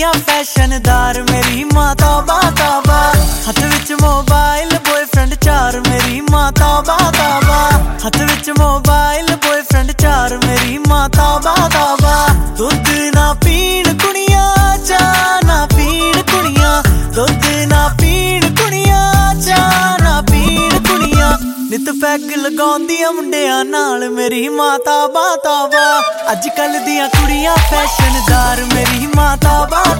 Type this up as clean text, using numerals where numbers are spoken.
फैशनदार मेरी माँ तौबा तौबा हथ विच मोबाइल बॉयफ्रेंड चार मेरी माँ तौबा तौबा हथ विच मोबाइल बॉयफ्रेंड चार मेरी माँ तौबा तौबा दुध ना पीण कुड़ियां चाह ना पीण कुड़ियां दुध ना पीण कुड़ियां चाह ना पीण कुड़ियां नित पैग लगाउंदियां मुंडियां नाल मेरी माँ तौबा तौबा अज कल दियां कुड़ियां फैशनदार मेरी माँ तौबा